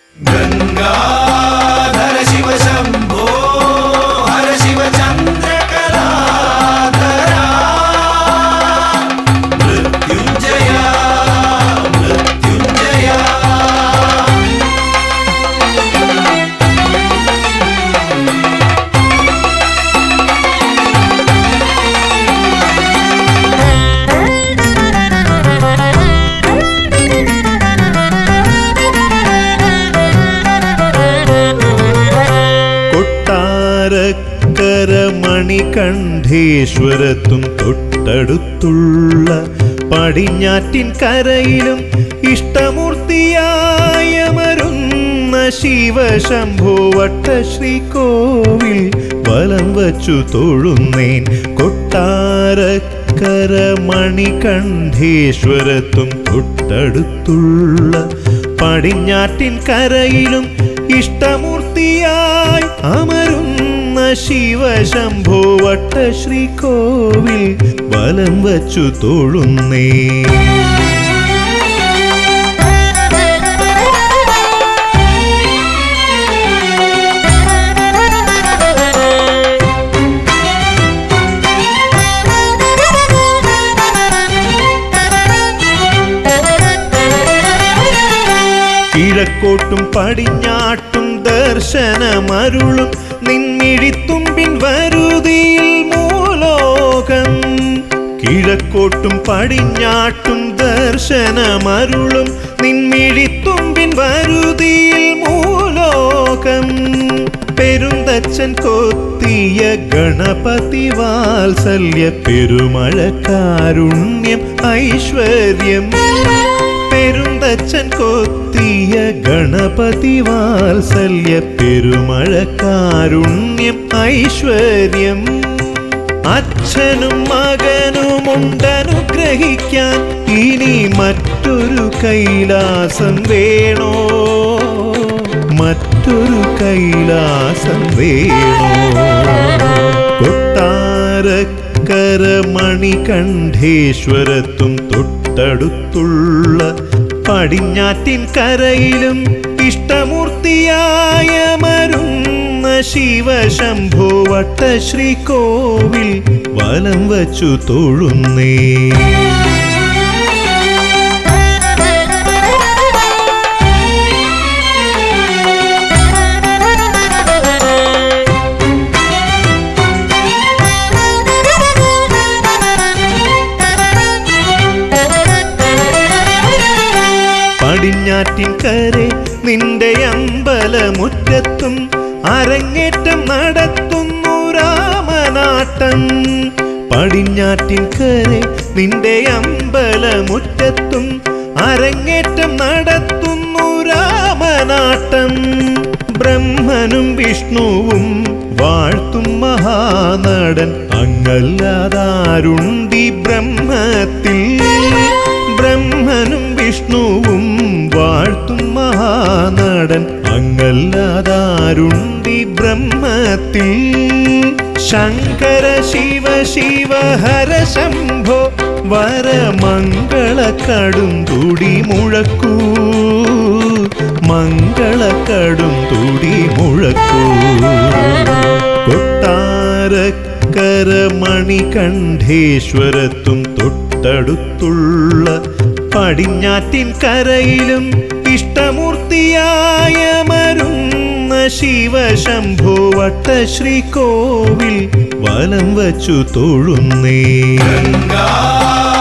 गंगाधर शिव शंभो हर शिव चंद्रकलाधरा मृत्युंजया मृत्युंजया। മണികണ്ഠേശ്വരത്തും തൊട്ടടുത്തുള്ള പടിഞ്ഞാറ്റിൻ കരയിലും ഇഷ്ടമൂർത്തിയായമരുന്ന ശിവശംഭോ വട്ടശ്രീകോവിൽ വലം വച്ചു തൊഴുന്നേൻ. കൊട്ടാരക്കര മണികണ്ഠേശ്വരത്തും തൊട്ടടുത്തുള്ള പടിഞ്ഞാറ്റിൻ കരയിലും ഇഷ്ടമൂർത്തിയായി അമരുന്ന ശിവശംഭോ വട്ടശ്രീകോവിൽ വലം വച്ചു തൊഴുന്നേ. കിഴക്കോട്ടും പടിഞ്ഞാട്ടും ദർശനമരുളും നിൻമിഴിത്തുമ്പിൻ വരുതിയിൽ മൂലോകം. കിഴക്കോട്ടും പടിഞ്ഞാട്ടും ദർശനമരുളും നിൻമിഴിത്തുമ്പിൻ വരുതിയിൽ മൂലോകം. പെരുന്തച്ചൻ കൊത്തിയ ഗണപതി വാത്സല്യ പെരുമഴക്കാരുണ്യം ഐശ്വര്യം. പെരുന്തച്ചൻ കൊത്തിയ ഗണപതി വാത്സല്യ പെരുമഴക്കാരുണ്യം ഐശ്വര്യം. അച്ഛനും മകനുമുണ്ടനുഗ്രഹിക്കാൻ ഇനി മറ്റൊരു കൈലാസം വേണോ, മറ്റൊരു കൈലാസം വേണോ. കൊട്ടാരക്കര മണികണ്ഠേശ്വരത്തും തൊട്ടടുത്തുള്ള പടിഞ്ഞാറ്റിൻ കരയിലും ഇഷ്ടമൂർത്തിയായമരുന്ന ശിവശംഭോ വട്ടശ്രീകോവിൽ വലം വച്ചു തൊഴുന്നേ. പടിഞ്ഞാറ്റിൻകരെ നിന്റെ അമ്പലമുറ്റത്തും അരങ്ങേറ്റം നടത്തുന്നു രാമനാട്ടം. പടിഞ്ഞാറ്റിൻകരെ നിന്റെ അമ്പലമുറ്റത്തും അരങ്ങേറ്റം നടത്തുന്നു രാമനാട്ടം. ബ്രഹ്മനും വിഷ്ണുവും വാഴ്ത്തും മഹാനടൻ അങ്ങല്ലാതാരുണ്ടി ബ്രഹ്മത്തിൽ. ബ്രഹ്മനും വിഷ്ണുവും വാഴ്ത്തും മഹാനടൻ അങ്ങല്ലാതാരുണ്ടി ബ്രഹ്മത്തിൽ. ശങ്കര ശിവ ശിവ ഹര ശംഭോ വരമംഗള കടും തുടി മുഴക്കൂ, മംഗള കടും തുടി മുഴക്കൂ. കൊട്ടാരക്കര മണികണ്ഠേശ്വരത്തും തൊട്ടടുത്തുള്ള പടിഞ്ഞാറ്റിൻ കരയിലും ഇഷ്ടമൂർത്തിയായമരുന്ന ശിവശംഭോ വട്ടശ്രീകോവിൽ വലം വച്ചു തൊഴുന്നേ. ഗംഗാ